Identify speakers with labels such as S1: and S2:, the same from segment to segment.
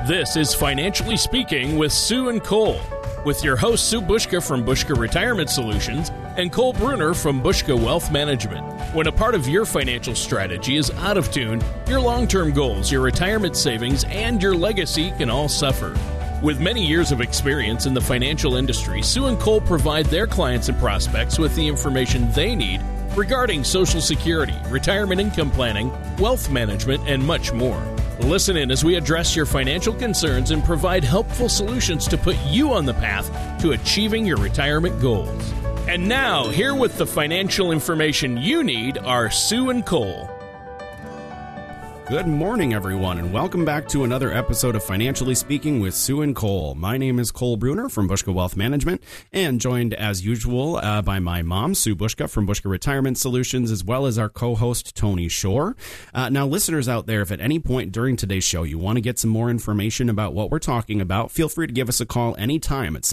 S1: This is Financially Speaking with Sue and Cole, with your host Sue Bushka from Bushka Retirement Solutions and Cole Bruner from Bushka Wealth Management. When a part of your financial strategy is out of tune, your long-term goals, your retirement savings, and your legacy can all suffer. With many years of experience in the financial industry, Sue and Cole provide their clients and prospects with the information they need regarding Social Security, retirement income planning, wealth management, and much more. Listen in as we address your financial concerns and provide helpful solutions to put you on the path to achieving your retirement goals. And now, here with the financial information you need are Sue and Cole.
S2: Good morning, everyone, and welcome back to another episode of Financially Speaking with Sue and Cole. My name is Cole Bruner from Bushka Wealth Management, and joined as usual by my mom, Sue Bushka from Bushka Retirement Solutions, as well as our co-host, Tony Shore. Now, listeners out there, if at any point during today's show you want to get some more information about what we're talking about, feel free to give us a call anytime at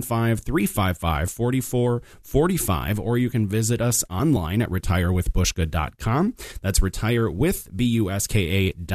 S2: 715-355-4445, or you can visit us online at retirewithbushka.com. That's retirewithbushka.com.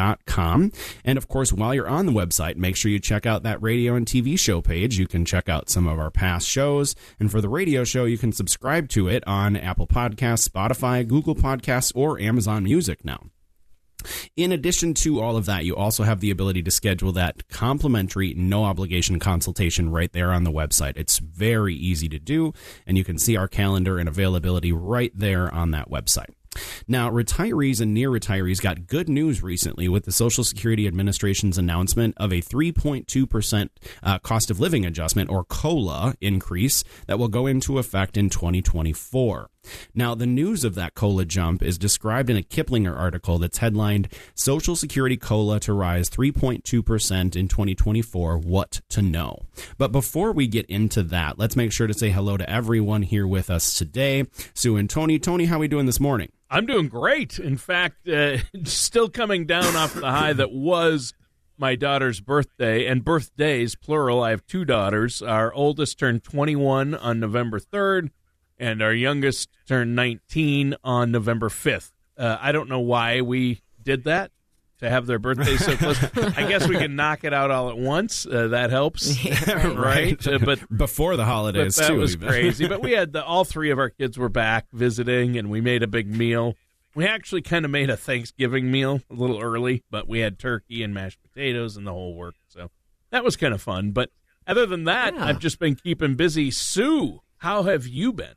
S2: And of course, while you're on the website, make sure you check out that radio and TV show page. You can check out some of our past shows. And for the radio show, you can subscribe to it on Apple Podcasts, Spotify, Google Podcasts, or Amazon Music now. In addition to all of that, you also have the ability to schedule that complimentary, no-obligation consultation right there on the website. It's very easy to do, and you can see our calendar and availability right there on that website. Now, retirees and near retirees got good news recently with the Social Security Administration's announcement of a 3.2% cost of living adjustment, or COLA, increase that will go into effect in 2024. Now, the news of that COLA jump is described in a Kiplinger article that's headlined, Social Security COLA to rise 3.2% in 2024, What to Know. But before we get into that, let's make sure to say hello to everyone here with us today. Sue and Tony. Tony, how are we doing this morning?
S1: I'm doing great. In fact, still coming down off the high that was my daughter's birthday, and birthdays, plural. I have two daughters. Our oldest turned 21 on November 3rd, and our youngest turned 19 on November 5th. I don't know why we did that, to have their birthdays so close. I guess we can knock it out all at once. That helps, right? But
S2: before the holidays,
S1: that was crazy. But we had all three of our kids were back visiting, and we made a big meal. We actually kind of made a Thanksgiving meal a little early, but we had turkey and mashed potatoes and the whole work. So that was kind of fun. But other than that, I've just been keeping busy. Sue, how have you been?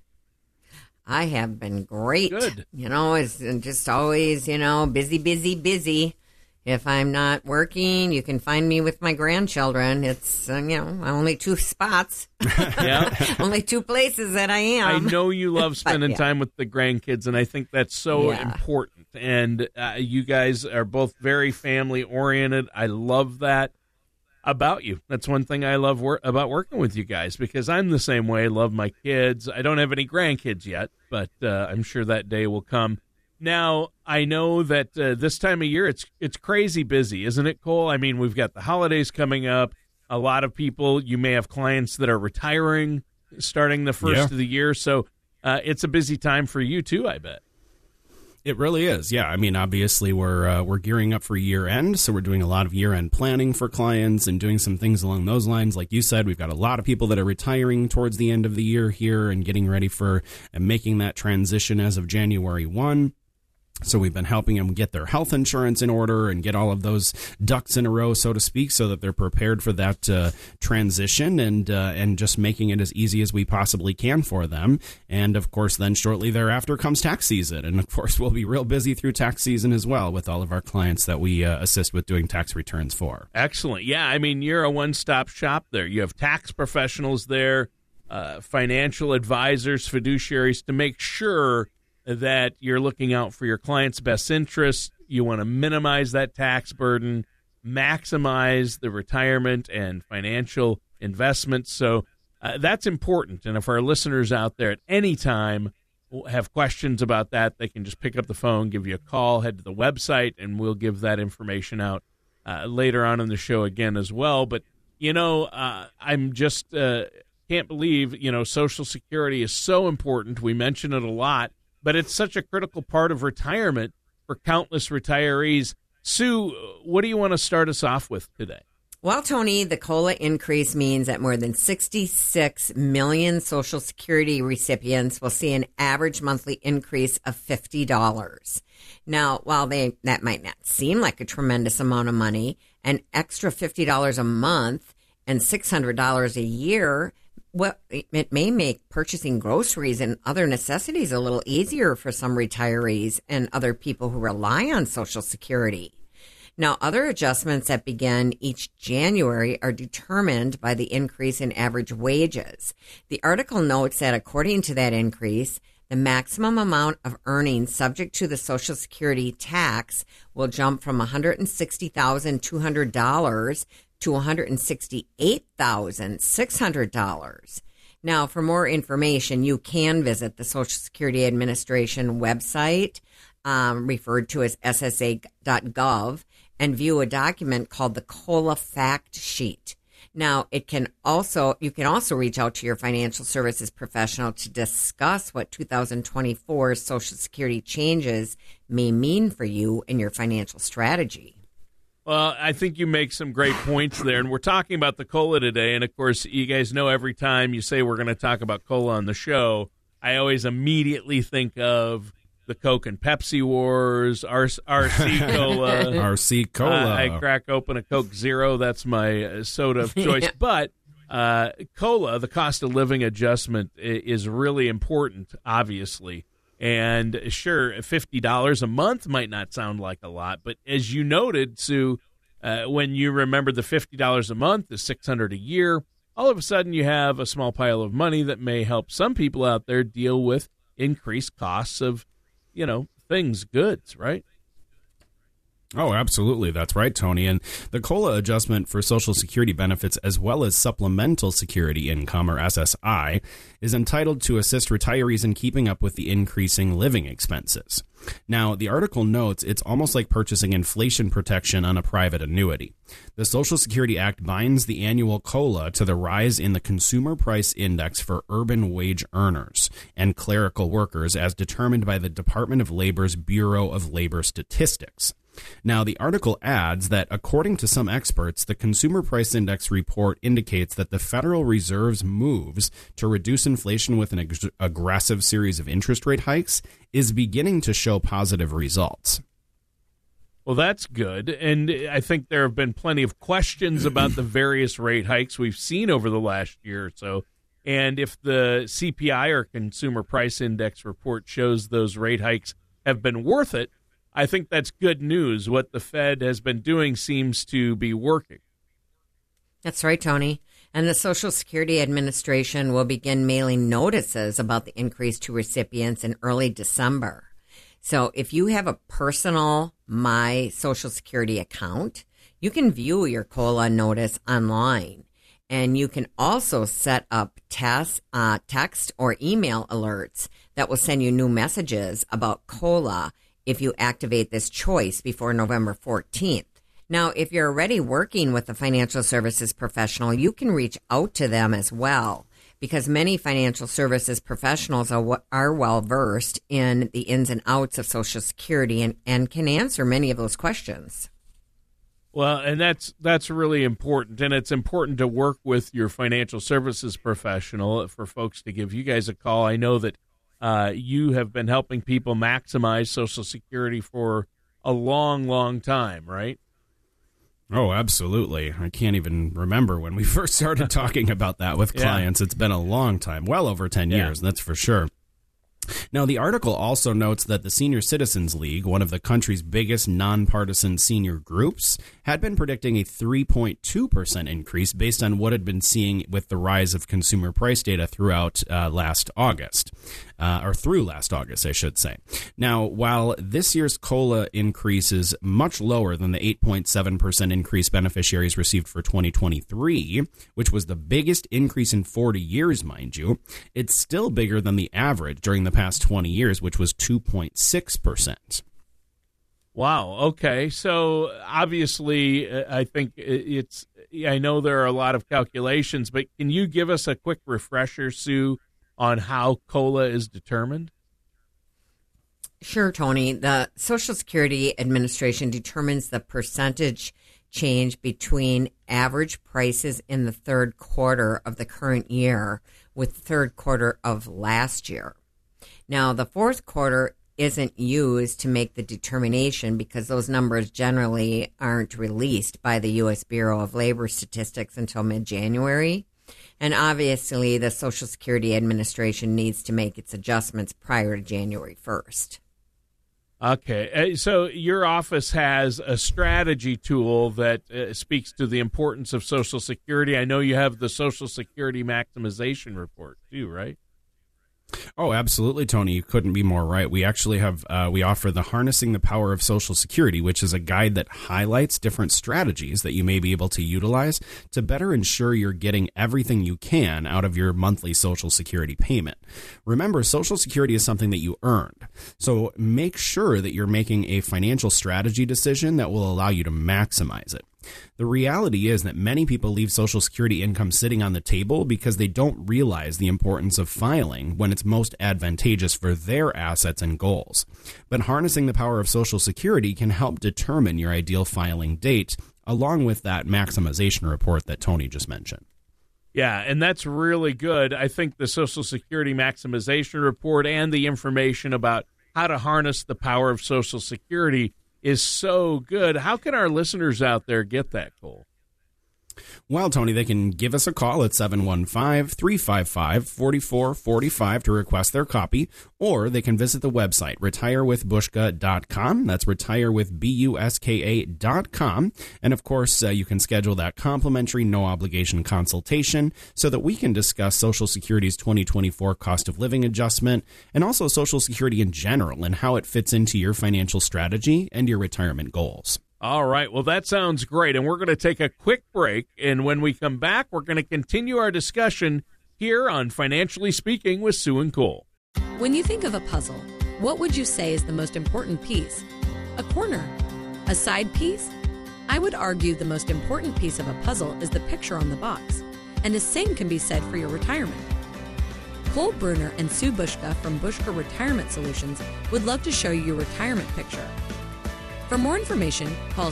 S3: I have been great.
S1: Good.
S3: It's just always, busy. If I'm not working, you can find me with my grandchildren. It's, only two spots.
S1: Yeah.
S3: Only two places that I am.
S1: I know you love spending time with the grandkids, and I think that's so important. And you guys are both very family-oriented. I love that about you. That's one thing I love about working with you guys, because I'm the same way. I love my kids. I don't have any grandkids yet, but I'm sure that day will come. Now, I know that this time of year, it's crazy busy, isn't it, Cole? I mean, we've got the holidays coming up. A lot of people, you may have clients that are retiring starting the first of the year, so it's a busy time for you too, I bet.
S2: It really is. Yeah. I mean, obviously, we're gearing up for year end, so we're doing a lot of year end planning for clients and doing some things along those lines. Like you said, we've got a lot of people that are retiring towards the end of the year here and getting ready for and making that transition as of January 1. So we've been helping them get their health insurance in order and get all of those ducks in a row, so to speak, so that they're prepared for that transition and just making it as easy as we possibly can for them. And, of course, then shortly thereafter comes tax season. And, of course, we'll be real busy through tax season as well with all of our clients that we assist with doing tax returns for.
S1: Excellent. Yeah, I mean, you're a one-stop shop there. You have tax professionals there, financial advisors, fiduciaries, to make sure that you're looking out for your client's best interests. You want to minimize that tax burden, maximize the retirement and financial investments. So that's important. And if our listeners out there at any time have questions about that, they can just pick up the phone, give you a call, head to the website, and we'll give that information out later on in the show again as well. But, I'm just can't believe, Social Security is so important. We mention it a lot. But it's such a critical part of retirement for countless retirees. Sue, what do you want to start us off with today?
S3: Well, Tony, the COLA increase means that more than 66 million Social Security recipients will see an average monthly increase of $50. Now, while that might not seem like a tremendous amount of money, an extra $50 a month and $600 a year, well, it may make purchasing groceries and other necessities a little easier for some retirees and other people who rely on Social Security. Now, other adjustments that begin each January are determined by the increase in average wages. The article notes that according to that increase, the maximum amount of earnings subject to the Social Security tax will jump from $160,200 to $168,600. Now, for more information, you can visit the Social Security Administration website, referred to as ssa.gov, and view a document called the COLA Fact Sheet. Now, you can also reach out to your financial services professional to discuss what 2024 Social Security changes may mean for you and your financial strategy.
S1: Well, I think you make some great points there, and we're talking about the COLA today, and of course, you guys know every time you say we're going to talk about COLA on the show, I always immediately think of the Coke and Pepsi wars, RC Cola.
S2: RC Cola.
S1: I crack open a Coke Zero. That's my soda of choice. But COLA, the cost of living adjustment, is really important, obviously. And sure, $50 a month might not sound like a lot. But as you noted, Sue, when you remember the $50 a month, the $600 a year, all of a sudden you have a small pile of money that may help some people out there deal with increased costs of goods, right?
S2: Oh, absolutely. That's right, Tony. And the COLA adjustment for Social Security benefits as well as Supplemental Security Income, or SSI, is entitled to assist retirees in keeping up with the increasing living expenses. Now, the article notes it's almost like purchasing inflation protection on a private annuity. The Social Security Act binds the annual COLA to the rise in the Consumer Price Index for urban wage earners and clerical workers as determined by the Department of Labor's Bureau of Labor Statistics. Now, the article adds that, according to some experts, the Consumer Price Index report indicates that the Federal Reserve's moves to reduce inflation with an aggressive series of interest rate hikes is beginning to show positive results.
S1: Well, that's good. And I think there have been plenty of questions about the various rate hikes we've seen over the last year or so. And if the CPI, or Consumer Price Index report, shows those rate hikes have been worth it, I think that's good news. What the Fed has been doing seems to be working.
S3: That's right, Tony. And the Social Security Administration will begin mailing notices about the increase to recipients in early December. So if you have a personal My Social Security account, you can view your COLA notice online. And you can also set up text or email alerts that will send you new messages about COLA if you activate this choice before November 14th. Now, if you're already working with a financial services professional, you can reach out to them as well, because many financial services professionals are well-versed in the ins and outs of Social Security and can answer many of those questions.
S1: Well, and that's really important, and it's important to work with your financial services professional for folks to give you guys a call. I know that you have been helping people maximize Social Security for a long, long time, right?
S2: Oh, absolutely. I can't even remember when we first started talking about that with clients. It's been a long time, well over 10 years, that's for sure. Now, the article also notes that the Senior Citizens League, one of the country's biggest nonpartisan senior groups, had been predicting a 3.2% increase based on what had been seeing with the rise of consumer price data throughout last August, or through last August, I should say. Now, while this year's COLA increase is much lower than the 8.7% increase beneficiaries received for 2023, which was the biggest increase in 40 years, mind you, it's still bigger than the average during the past 20 years, which was 2.6%.
S1: Wow. Okay. So obviously, I think I know there are a lot of calculations, but can you give us a quick refresher, Sue, on how COLA is determined?
S3: Sure, Tony. The Social Security Administration determines the percentage change between average prices in the third quarter of the current year with the third quarter of last year. Now, the fourth quarter isn't used to make the determination because those numbers generally aren't released by the U.S. Bureau of Labor Statistics until mid-January. And obviously, the Social Security Administration needs to make its adjustments prior to January 1st.
S1: Okay, so your office has a strategy tool that speaks to the importance of Social Security. I know you have the Social Security Maximization Report, too, right?
S2: Oh, absolutely, Tony. You couldn't be more right. We actually have, we offer the Harnessing the Power of Social Security, which is a guide that highlights different strategies that you may be able to utilize to better ensure you're getting everything you can out of your monthly Social Security payment. Remember, Social Security is something that you earned. So make sure that you're making a financial strategy decision that will allow you to maximize it. The reality is that many people leave Social Security income sitting on the table because they don't realize the importance of filing when it's most advantageous for their assets and goals. But harnessing the power of Social Security can help determine your ideal filing date, along with that maximization report that Tony just mentioned.
S1: Yeah, and that's really good. I think the Social Security Maximization Report and the information about how to harness the power of Social Security is so good. How can our listeners out there get that, Cole?
S2: Well, Tony, they can give us a call at 715-355-4445 to request their copy, or they can visit the website, retirewithbushka.com. That's retirewithbuska.com. And, of course, you can schedule that complimentary, no-obligation consultation so that we can discuss Social Security's 2024 cost of living adjustment and also Social Security in general and how it fits into your financial strategy and your retirement goals.
S1: All right. Well, that sounds great. And we're going to take a quick break. And when we come back, we're going to continue our discussion here on Financially Speaking with Sue and Cole.
S4: When you think of a puzzle, what would you say is the most important piece? A corner? A side piece? I would argue the most important piece of a puzzle is the picture on the box. And the same can be said for your retirement. Cole Bruner and Sue Bushka from Bushka Retirement Solutions would love to show you your retirement picture. For more information, call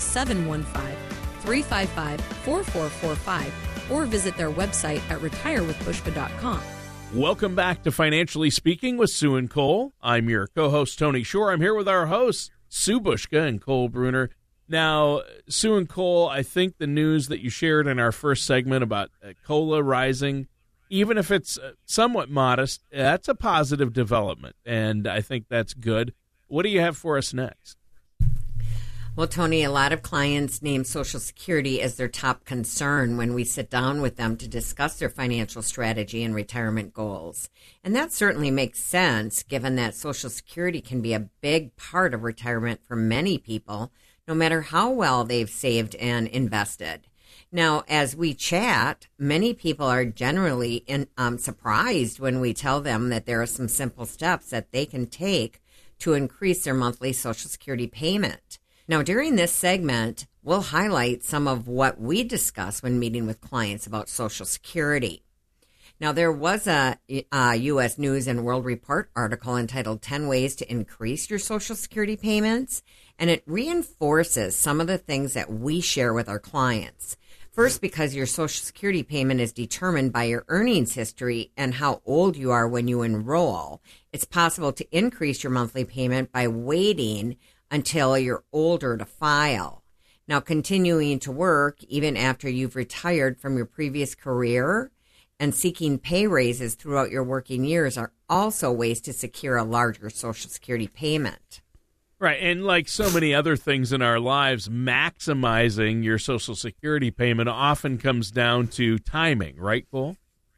S4: 715-355-4445 or visit their website at retirewithbushka.com.
S1: Welcome back to Financially Speaking with Sue and Cole. I'm your co-host, Tony Shore. I'm here with our hosts, Sue Bushka and Cole Bruner. Now, Sue and Cole, I think the news that you shared in our first segment about COLA rising, even if it's somewhat modest, that's a positive development, and I think that's good. What do you have for us next?
S3: Well, Tony, a lot of clients name Social Security as their top concern when we sit down with them to discuss their financial strategy and retirement goals. And that certainly makes sense, given that Social Security can be a big part of retirement for many people, no matter how well they've saved and invested. Now, as we chat, many people are generally surprised when we tell them that there are some simple steps that they can take to increase their monthly Social Security payment. Now, during this segment, we'll highlight some of what we discuss when meeting with clients about Social Security. Now, there was a U.S. News and World Report article entitled 10 Ways to Increase Your Social Security Payments, and it reinforces some of the things that we share with our clients. First, because your Social Security payment is determined by your earnings history and how old you are when you enroll. It's possible to increase your monthly payment by waiting until you're older to file. Now, continuing to work even after you've retired from your previous career and seeking pay raises throughout your working years are also ways to secure a larger Social Security payment.
S1: Right, and like so many other things in our lives, maximizing your Social Security payment often comes down to timing, right, Cole?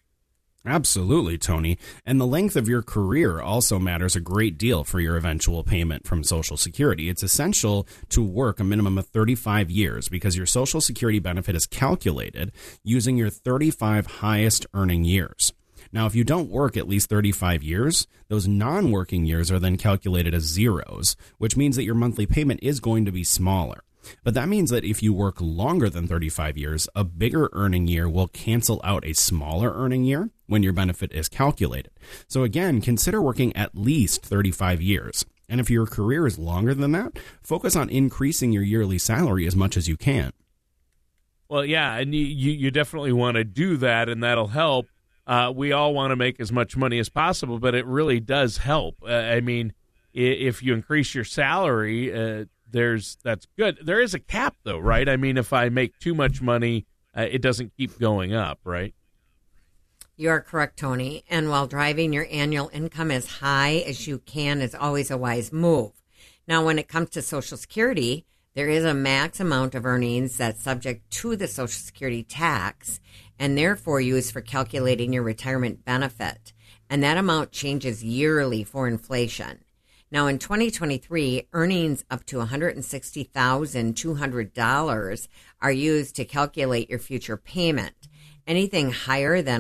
S2: Absolutely, Tony. And the length of your career also matters a great deal for your eventual payment from Social Security. It's essential to work a minimum of 35 years because your Social Security benefit is calculated using your 35 highest earning years. Now, if you don't work at least 35 years, those non-working years are then calculated as zeros, which means that your monthly payment is going to be smaller. But that means that if you work longer than 35 years, a bigger earning year will cancel out a smaller earning year when your benefit is calculated. So again, consider working at least 35 years. And if your career is longer than that, focus on increasing your yearly salary as much as you can.
S1: Well, yeah, and you definitely want to do that, and that'll help. We all want to make as much money as possible, but it really does help. I mean, if you increase your salary, that's good. There is a cap, though, right? I mean, if I make too much money, it doesn't keep going up, right?
S3: You are correct, Tony. And while driving your annual income as high as you can is always a wise move. Now, when it comes to Social Security, there is a max amount of earnings that's subject to the Social Security tax and therefore used for calculating your retirement benefit. And that amount changes yearly for inflation. Now, in 2023, earnings up to $160,200 are used to calculate your future payment. Anything higher than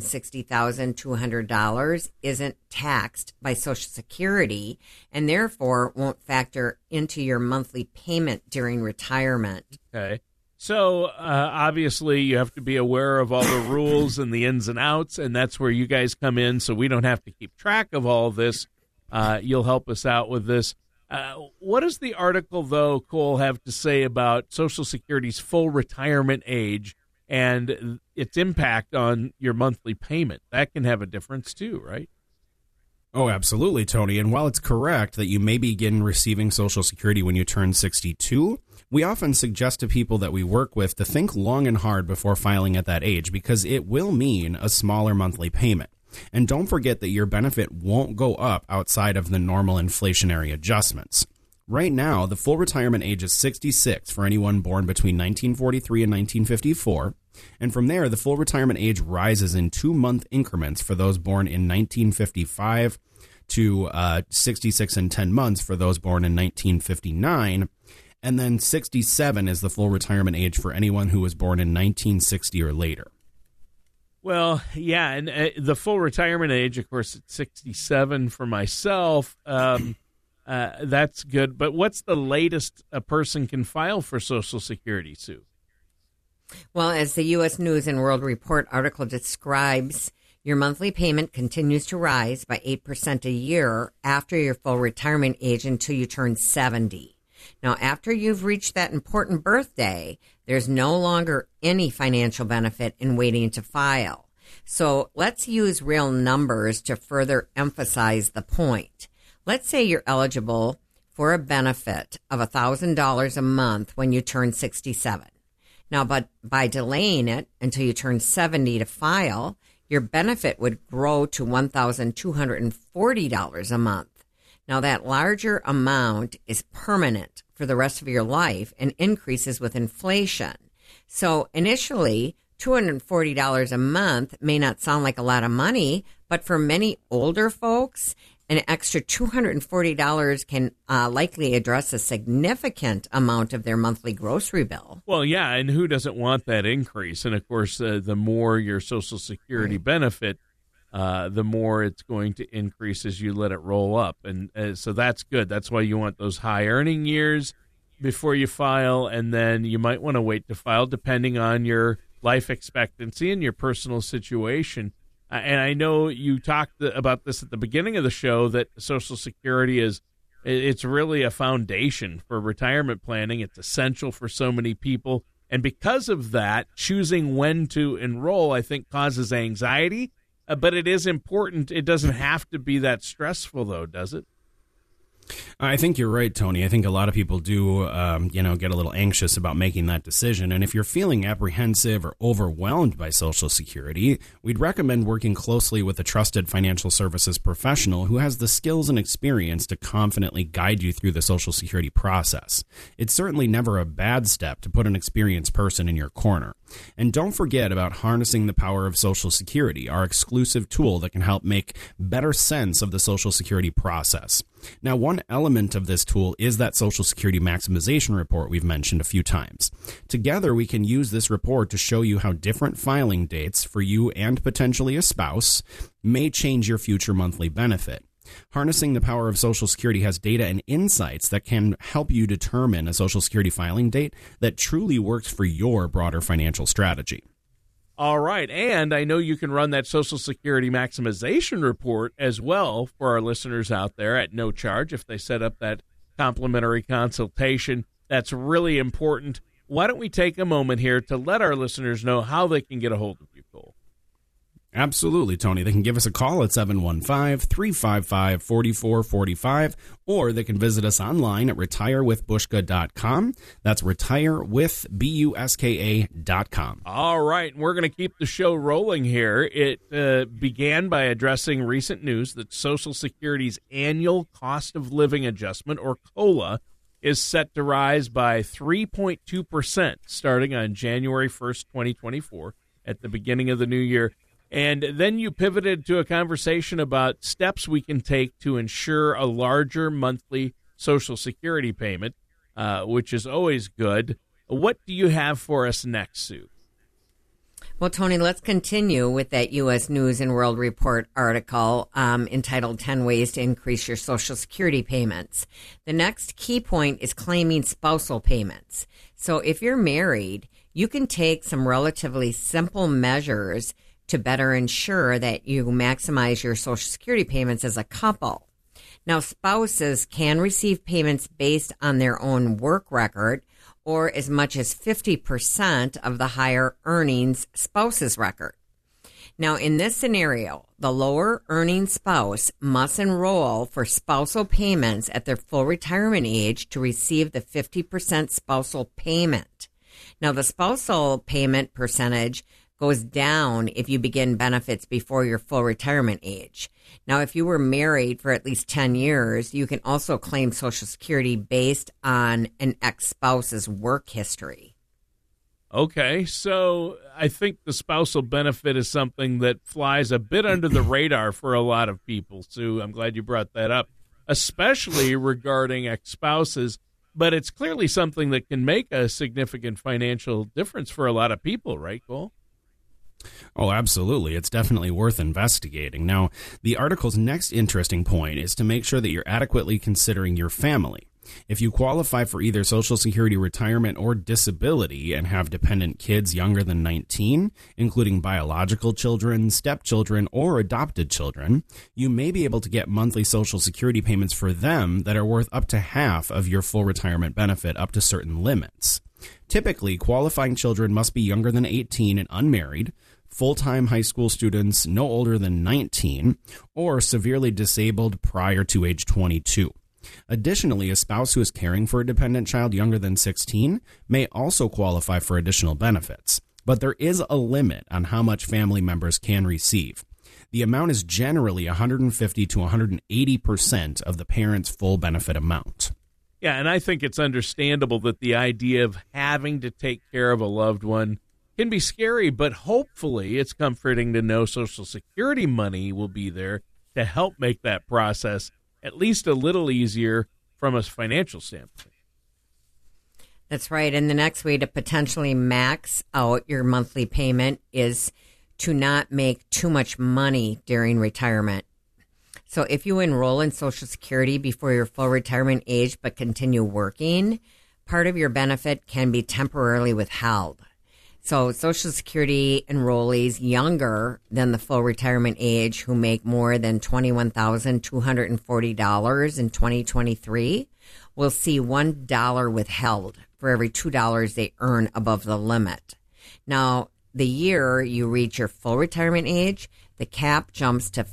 S3: $160,200 isn't taxed by Social Security and therefore won't factor into your monthly payment during retirement.
S1: Okay. So obviously you have to be aware of all the rules and the ins and outs, and that's where you guys come in so we don't have to keep track of all of this. You'll help us out with this. What does the article, though, Cole, have to say about Social Security's full retirement age and its impact on your monthly payment? That can have a difference too, right?
S2: Oh, absolutely, Tony. And while it's correct that you may begin receiving Social Security when you turn 62, we often suggest to people that we work with to think long and hard before filing at that age because it will mean a smaller monthly payment. And don't forget that your benefit won't go up outside of the normal inflationary adjustments. Right now, the full retirement age is 66 for anyone born between 1943 and 1954. And from there, the full retirement age rises in 2-month increments for those born in 1955 to 66 and 10 months for those born in 1959. And then 67 is the full retirement age for anyone who was born in 1960 or later.
S1: Well, yeah, and the full retirement age, of course, it's 67 for myself. That's good. But what's the latest a person can file for Social Security, Sue?
S3: Well, as the U.S. News and World Report article describes, your monthly payment continues to rise by 8% a year after your full retirement age until you turn 70. Now, after you've reached that important birthday, there's no longer any financial benefit in waiting to file. So let's use real numbers to further emphasize the point. Let's say you're eligible for a benefit of $1,000 a month when you turn 67. Now, but by delaying it until you turn 70 to file, your benefit would grow to $1,240 a month. Now, that larger amount is permanent for the rest of your life and increases with inflation. So initially, $240 a month may not sound like a lot of money, but for many older folks, an extra $240 can likely address a significant amount of their monthly grocery bill.
S1: Well, yeah, and who doesn't want that increase? And, of course, the more your Social Security benefit, the more it's going to increase as you let it roll up. And so that's good. That's why you want those high earning years before you file, and then you might want to wait to file depending on your life expectancy and your personal situation. And I know you talked about this at the beginning of the show, that Social Security it's really a foundation for retirement planning. It's essential for so many people. And because of that, choosing when to enroll, I think, causes anxiety. But it is important. It doesn't have to be that stressful, though, does it?
S2: I think you're right, Tony. I think a lot of people do, get a little anxious about making that decision. And if you're feeling apprehensive or overwhelmed by Social Security, we'd recommend working closely with a trusted financial services professional who has the skills and experience to confidently guide you through the Social Security process. It's certainly never a bad step to put an experienced person in your corner. And don't forget about harnessing the power of Social Security, our exclusive tool that can help make better sense of the Social Security process. Now, one element of this tool is that Social Security maximization report we've mentioned a few times. Together, we can use this report to show you how different filing dates for you and potentially a spouse may change your future monthly benefit. Harnessing the power of Social Security has data and insights that can help you determine a Social Security filing date that truly works for your broader financial strategy.
S1: All right, and I know you can run that Social Security maximization report as well for our listeners out there at no charge if they set up that complimentary consultation. That's really important. why don't we take a moment here to let our listeners know how they can get a hold of you, Cole?
S2: Absolutely, Tony. They can give us a call at 715-355-4445, or they can visit us online at retirewithbushka.com. That's retirewithbuska.com.
S1: All right, we're going to keep the show rolling here. It began by addressing recent news that Social Security's annual cost of living adjustment, or COLA, is set to rise by 3.2% starting on January 1st, 2024, at the beginning of the new year. And then you pivoted to a conversation about steps we can take to ensure a larger monthly Social Security payment, which is always good. What do you have for us next, Sue?
S3: Well, Tony, let's continue with that U.S. News and World Report article entitled 10 Ways to Increase Your Social Security Payments. The next key point is claiming spousal payments. So if you're married, you can take some relatively simple measures to better ensure that you maximize your Social Security payments as a couple. Now, spouses can receive payments based on their own work record, or as much as 50% of the higher earnings spouse's record. Now, in this scenario, the lower earning spouse must enroll for spousal payments at their full retirement age to receive the 50% spousal payment. Now, the spousal payment percentage goes down if you begin benefits before your full retirement age. Now, if you were married for at least 10 years, you can also claim Social Security based on an ex-spouse's work history.
S1: Okay, so I think the spousal benefit is something that flies a bit under the radar for a lot of people, Sue. I'm glad you brought that up, especially regarding ex-spouses. But it's clearly something that can make a significant financial difference for a lot of people, right, Cole?
S2: Oh, absolutely. It's definitely worth investigating. Now, the article's next interesting point is to make sure that you're adequately considering your family. If you qualify for either Social Security retirement or disability and have dependent kids younger than 19, including biological children, stepchildren, or adopted children, you may be able to get monthly Social Security payments for them that are worth up to half of your full retirement benefit up to certain limits. Typically, qualifying children must be younger than 18 and unmarried, full-time high school students no older than 19, or severely disabled prior to age 22. Additionally, a spouse who is caring for a dependent child younger than 16 may also qualify for additional benefits, but there is a limit on how much family members can receive. The amount is generally 150 to 180% of the parent's full benefit amount.
S1: Yeah, and I think it's understandable that the idea of having to take care of a loved one can be scary, but hopefully it's comforting to know Social Security money will be there to help make that process at least a little easier from a financial standpoint.
S3: That's right. And the next way to potentially max out your monthly payment is to not make too much money during retirement. So if you enroll in Social Security before your full retirement age but continue working, part of your benefit can be temporarily withheld. So Social Security enrollees younger than the full retirement age who make more than $21,240 in 2023 will see $1 withheld for every $2 they earn above the limit. Now, the year you reach your full retirement age, the cap jumps to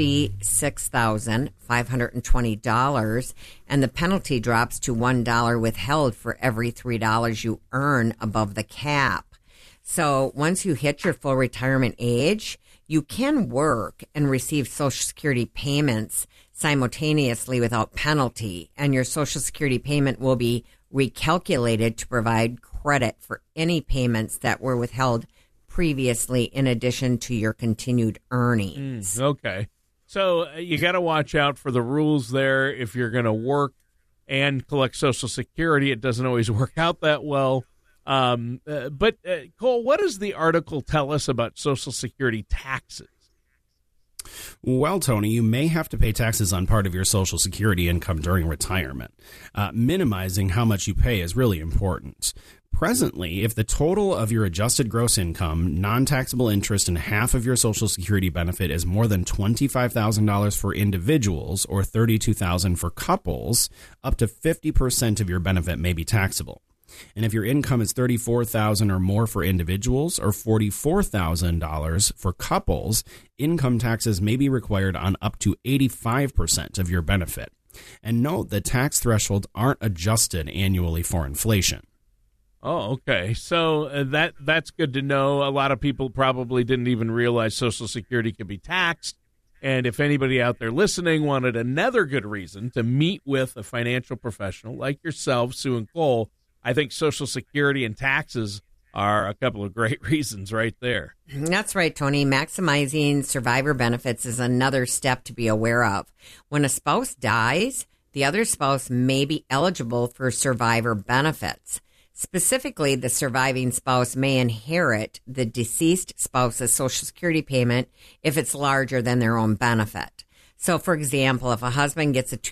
S3: $56,520, and the penalty drops to $1 withheld for every $3 you earn above the cap. So once you hit your full retirement age, you can work and receive Social Security payments simultaneously without penalty, and your Social Security payment will be recalculated to provide credit for any payments that were withheld previously in addition to your continued earnings.
S1: Okay. So you got to watch out for the rules there. If you're going to work and collect Social Security, it doesn't always work out that well. But Cole, what does the article tell us about Social Security taxes?
S2: Well, Tony, you may have to pay taxes on part of your Social Security income during retirement. Minimizing how much you pay is really important. Presently, if the total of your adjusted gross income, non-taxable interest, and half of your Social Security benefit is more than $25,000 for individuals or $32,000 for couples, up to 50% of your benefit may be taxable. And if your income is $34,000 or more for individuals or $44,000 for couples, income taxes may be required on up to 85% of your benefit. And note that tax thresholds aren't adjusted annually for inflation.
S1: Oh, okay. So that's good to know. A lot of people probably didn't even realize Social Security could be taxed. And if anybody out there listening wanted another good reason to meet with a financial professional like yourself, Sue and Cole, I think Social Security and taxes are a couple of great reasons right there.
S3: That's right, Tony. Maximizing survivor benefits is another step to be aware of. When a spouse dies, the other spouse may be eligible for survivor benefits. Specifically, the surviving spouse may inherit the deceased spouse's Social Security payment if it's larger than their own benefit. So, for example, if a husband gets a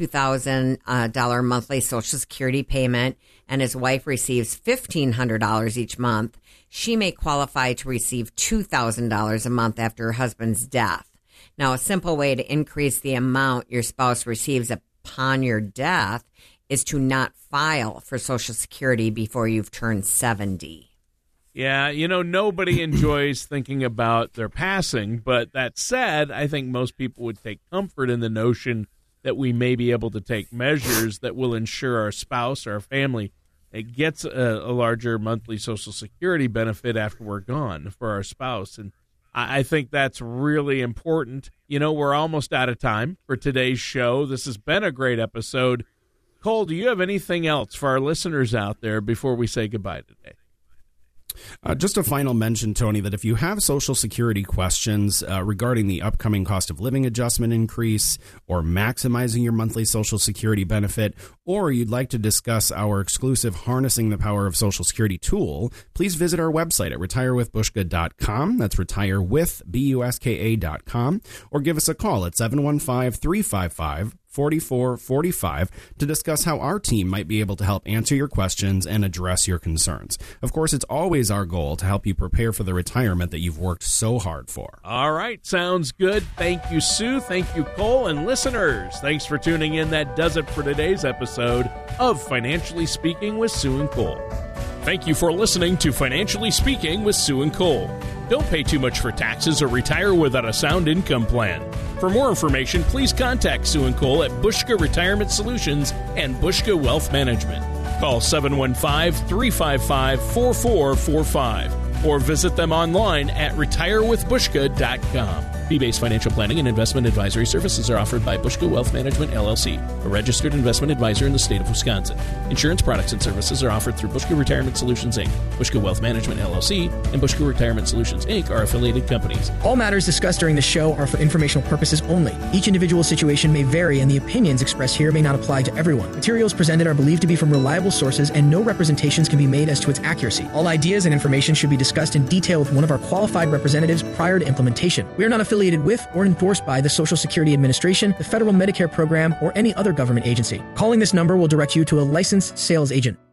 S3: $2,000 monthly Social Security payment and his wife receives $1,500 each month, she may qualify to receive $2,000 a month after her husband's death. Now, a simple way to increase the amount your spouse receives upon your death is to not file for Social Security before you've turned 70.
S1: Yeah, nobody enjoys thinking about their passing, but that said, I think most people would take comfort in the notion that we may be able to take measures that will ensure our spouse or our family gets a larger monthly Social Security benefit after we're gone for our spouse. And I think that's really important. We're almost out of time for today's show. This has been a great episode. Cole, do you have anything else for our listeners out there before we say goodbye today?
S2: Just a final mention, Tony, that if you have Social Security questions regarding the upcoming cost of living adjustment increase or maximizing your monthly Social Security benefit, or you'd like to discuss our exclusive Harnessing the Power of Social Security tool, please visit our website at retirewithbushka.com. That's retirewithbuska.com, or give us a call at 715-355-4445 to discuss how our team might be able to help answer your questions and address your concerns. Of course, it's always our goal to help you prepare for the retirement that you've worked so hard for.
S1: All right, sounds good. Thank you, Sue. Thank you, Cole. And listeners, thanks for tuning in. That does it for today's episode of Financially Speaking with Sue and Cole.
S5: Thank you for listening to Financially Speaking with Sue and Cole. Don't pay too much for taxes or retire without a sound income plan. For more information, please contact Sue and Cole at Bushka Retirement Solutions and Bushka Wealth Management. Call 715-355-4445 or visit them online at retirewithbushka.com. Fee-based financial planning and investment advisory services are offered by Bushka Wealth Management, LLC, a registered investment advisor in the state of Wisconsin. Insurance products and services are offered through Bushka Retirement Solutions, Inc., Bushka Wealth Management, LLC, and Bushka Retirement Solutions, Inc. are affiliated companies.
S6: All matters discussed during the show are for informational purposes only. Each individual situation may vary, and the opinions expressed here may not apply to everyone. Materials presented are believed to be from reliable sources, and no representations can be made as to its accuracy. All ideas and information should be discussed in detail with one of our qualified representatives prior to implementation. We are not affiliated with or endorsed by the Social Security Administration, the Federal Medicare Program, or any other government agency. Calling this number will direct you to a licensed sales agent.